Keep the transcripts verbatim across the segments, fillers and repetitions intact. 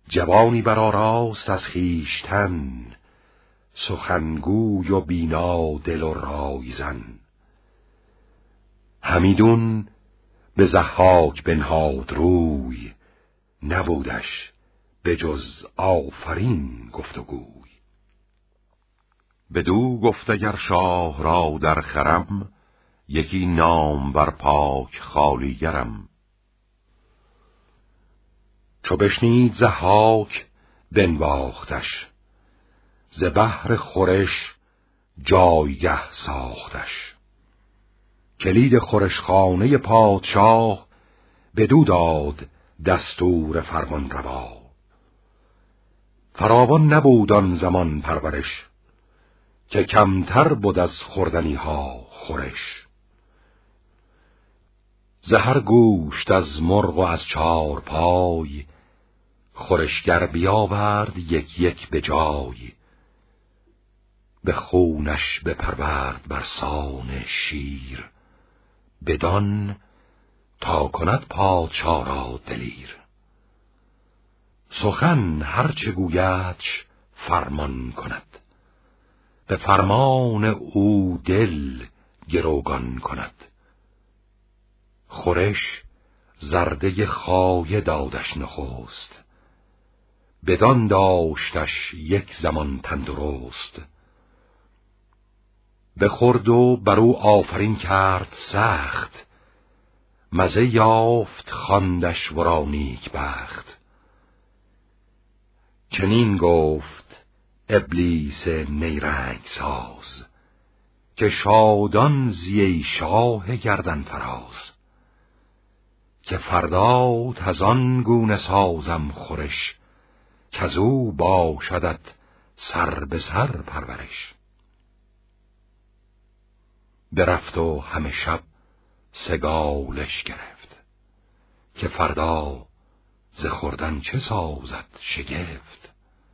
جوانی برآراست از خویشتن، سخنگوی و بینا دل و رایزن. همیدون به ضحاک بنهاد روی، نبودش به جز آفرین گفت و گوی. بدو گفت اگر شاه را در خرم، یکی نام بر پاک خالیگرم. چو بشنید ضحاک بنواختش، ز بهر خورش جایگه ساختش. کلید خورشخانه پادشاه، بدو داد دستور فرمان روا. فراوان نبود آن زمان پرورش، که کمتر بود از خوردنی ها خورش. ز هر گوشت از مرغ و از چار پای، خورشگر بیاورد یک یک به جای. به خونش بپرورد برسان شیر، بدان تا کند پادشاه را دلیر. سخن هر چه گویدش فرمان کند، به فرمان او دل گروگان کند. خورش زرده خایه دادش نخست، بدان داشتش یک زمان تندرست. بخورد و برو آفرین کرد سخت، مزه یافت خواندش ورا نیک بخت. چنین گفت ابلیس نیرنگ ساز، که شادان زی شاه گردن فراز. که فردا تزان گونه سازم خورش، کزو باشدت سر به سر پرورش. برفت و همه شب سگالش گرفت، که فردا ز خوردن چه سازد شگفت.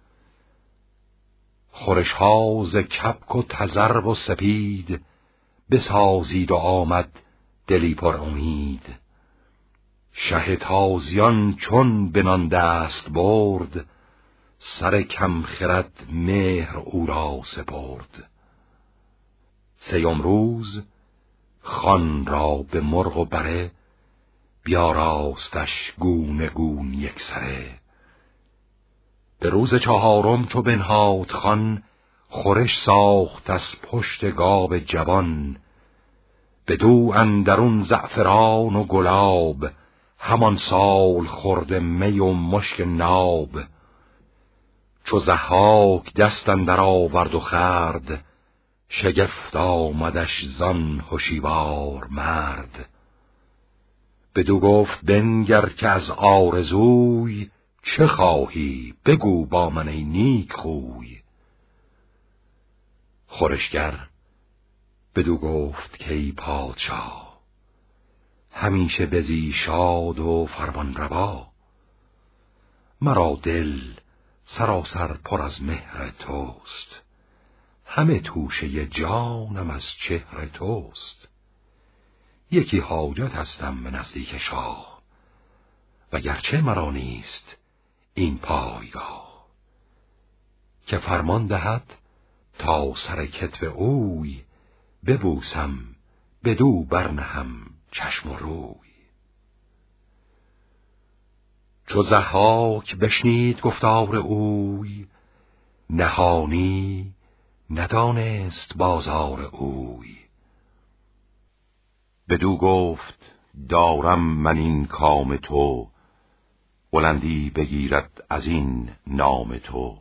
خورش ها ز کبک و تذرو و سپید، بسازید و آمد دلی پر امید. شه تازیان چون بنان دست برد، سر کم خرد مهر او را سپرد. سیوم روز خان را به مرغ و بره، بیاراستش گونه گون یک سره. به روز چهارم چو بنهاد خان، خورش ساخت از پشت گاو جوان. بدو اندرون زعفران و گلاب، همان سال خورده می و مشک ناب. چو ضحاک دست اندر آورد و خورد، شگفت آمدش زان هوشیوار مرد. بدو گفت بنگر که از آرزوی، چه خواهی بگو با من ای نیک خوی. خورشگر بدو گفت که ای پادشاه، همیشه بزی شاد و فرمان روا. مرا دل سراسر پر از مهر توست، همه توشه جانم از چهر توست. یکی حاجت هستم به نزدیک شاه، وگرچه مرا نیست این پایگاه. که فرمان دهد تا سر کتف اوی، ببوسم بدو برنهم چشم و روی. چو ضحاک بشنید گفتار اوی، نهانی ندانست بازار اوی. بدو گفت دارم من این کام تو، بلندی بگیرد از این نام تو.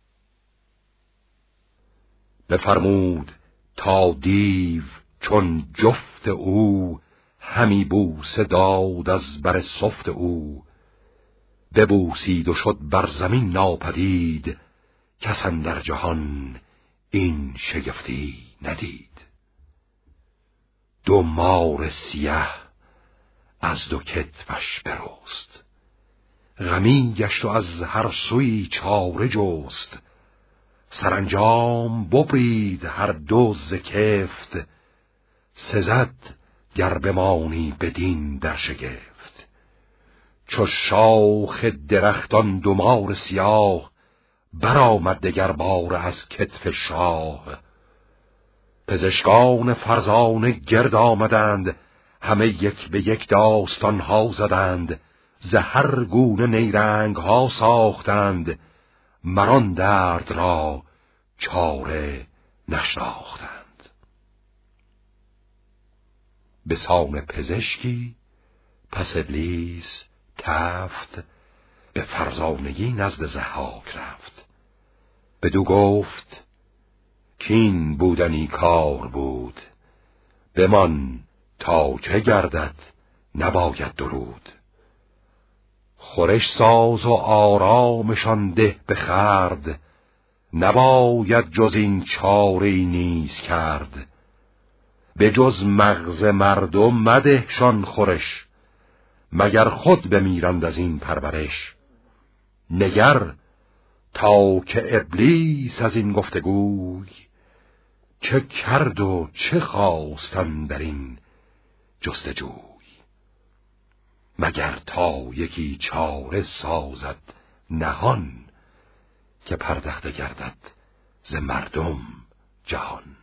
بفرمود تا دیو چون جفت او، همی بوسه داد از بر سفت او. ببوسید و شد بر زمین ناپدید، کس اندر جهان این شگفتی ندید. دو مار سیه از دو کتفش برست، غمی گشت و از هر سوی چاره جست. سرانجام ببرید هر دو ز کفت، سزد گر بمانی بدین در شگفت. چو شاخ درختان دومار سیاه، برآمد دگر باره از کتف شاه. پزشکان فرزانه گرد آمدند، همه یک به یک داستان ها زدند. ز هر گونه نیرنگ ها ساختند، مران درد را چاره نشناختند. به سان پزشکی پس ابلیس تفت، به فرزانگی نزد ضحاک رفت. بدو گفت کین بودنی کار بود، بمان تا چه گردد نباید درود. خورش ساز و آرامشان ده بخورد، نباید جز این چاره‌ای نیز کرد. به جز مغز مردم مدهشان خورش، مگر خود بمیرند از این پرورش. نگر تا که ابلیس از این گفتگوی، چه کرد و چه خواستن در این جستجوی. مگر تا یکی چاره سازد نهان، که پردخته گردد ز مردم جهان.